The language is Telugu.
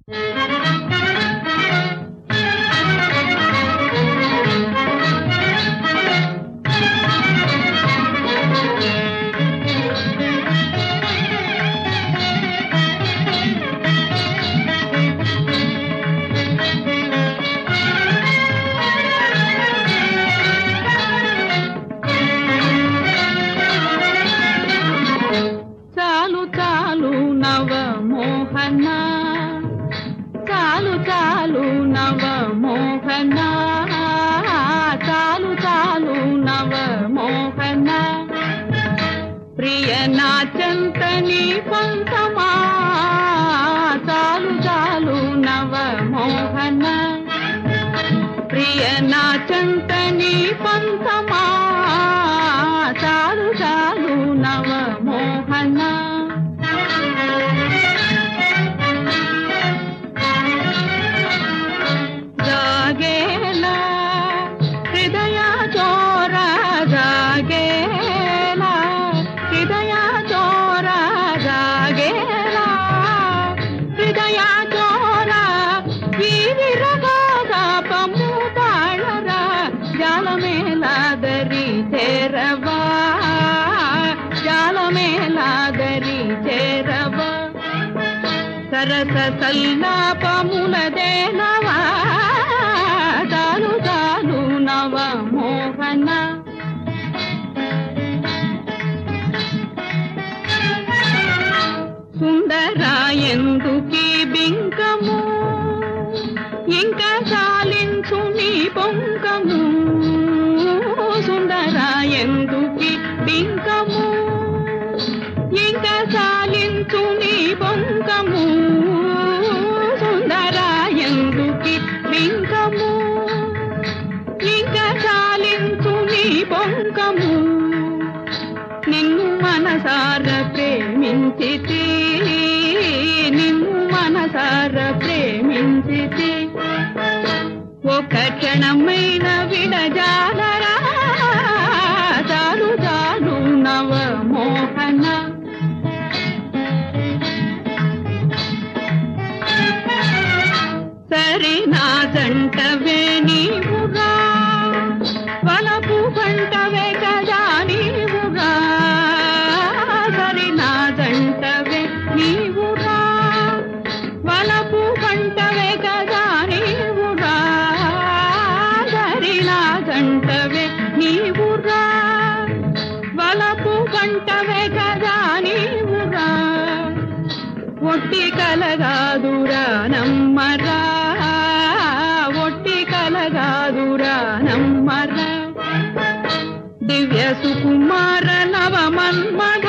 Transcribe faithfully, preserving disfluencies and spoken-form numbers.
చాలు చాలు నవ మోహన చాలు చాలు నవ మోహన ప్రియ నాచంత నీ పంతమా చాలు చాలు నవ మోహన ప్రియ నాచంత నీ పంతమా చాలు చాలు నవ మోహన జాగేలా హృదయ చోర జాగేలా హృదయ చోర జాగేలా హృదయ చోర వీరిరగా పమ్ముతాళరా జాలమేలాదరి చేరవా జాలమేలాదరి చేరవా సరస సల్లాపములదేనవా చాలు చాలు నవ మోహన సుందరాయందుకి బింకము ఇంకా చాలించు నీ పొంకము సుందరాయందుకి బింకము ఇంకా చాలించు నీ పొంకము సుందరాయందుకి బింకము ఇంకా చాలించు నీ పొంకము నిన్ను మనసార ప్రేమించితి నిన్ను మనసార ప్రేమించితి ఒక క్షణమైన విడజాలరా చాలు చాలు నవ మోహన సరి నా జంటవే నీవుగా వలపు పంటవే కదా నీవుగా సరి నా జంటవే నీవుగా వలపు పంటవే కదా నీవుగా సరి నా జంటవే నీవుగా వలపు పంటవే కదా నీవుగా ఒట్టి కలగాదురా నమ్మరా ఒట్టి కలగాదురా నమ్మరా దివ్య సుకుమార నవ మన్మథ